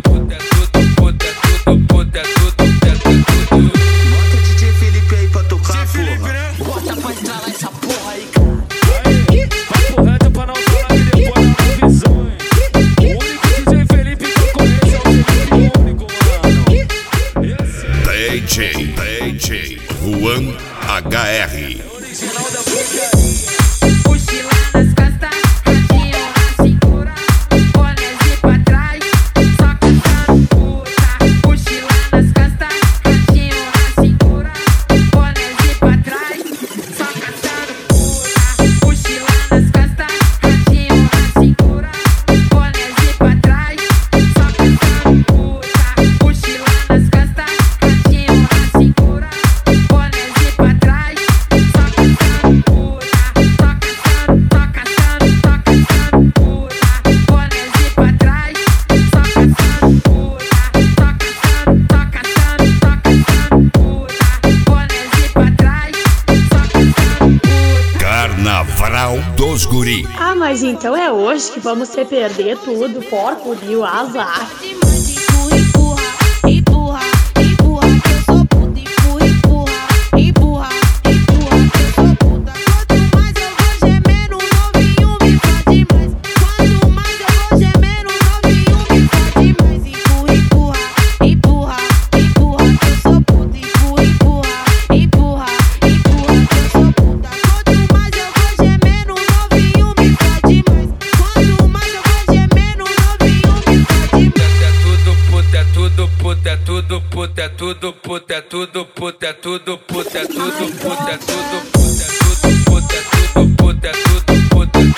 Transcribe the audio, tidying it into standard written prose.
puta, é tudo puta, é tudo puta, é tudo puta, é tudo. Bota DJ Felipe aí pra tocar, Felipe, porra. né? Bota pra entrar nessa porra aí, Aí, papo reto pra não falar que depois não dá visão, hein? O único DJ Felipe que eu conheço é o Felipe único, mano. DJ Juan HR. Original da porcaria. Mochila nas costas, radinho na cintura, bonézinho pra trás, só caçando puta. Mochila nas costas, radinho na cintura, bonézinho pra trás, só caçando puta. Mochila nas costas, radinho na cintura, bonézinho pra trás, só caçando puta. Mochila nas costas, radinho na cintura, bonézinho pra trás, só caçando puta. Carnaval dos Guri. Ah, mas então é hoje que vamos se perder tudo, porco, viu? Azar. demais, empurra, empurra, empurra, empurra, que eu sou puta, empurra, empurra, empurra, empurra, que eu sou puta. Quanto mais eu vou gemendo, o novinho me fode mais. Quanto mais eu vou gemendo, o novinho me fode mais. Empurra, empurra, empurra, empurra, que eu sou puta, empurra, empurra, empurra, empurra, que eu sou puta. Quanto mais eu vou gemendo, o novinho me fode mais. Quanto mais eu vou gemendo, o novinho me fode mais. É tudo puta, é tudo puta, é tudo puta, é tudo puta, é tudo puta, é tudo puta, é tudo puta, é tudo puta, é tudo puta, é tudo puta, é tudo puta, é tudo puta.